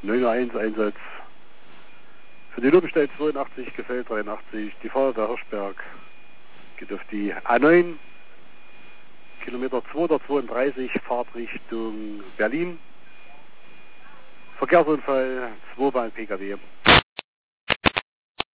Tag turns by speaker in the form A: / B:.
A: 901 Einsatz. Für die Lubestelle 82, Gefeld 83, die Fahrt der Hirschberg geht auf die A9, Kilometer 232, Fahrt Richtung Berlin. Verkehrsunfall, 2 Bahn PKW.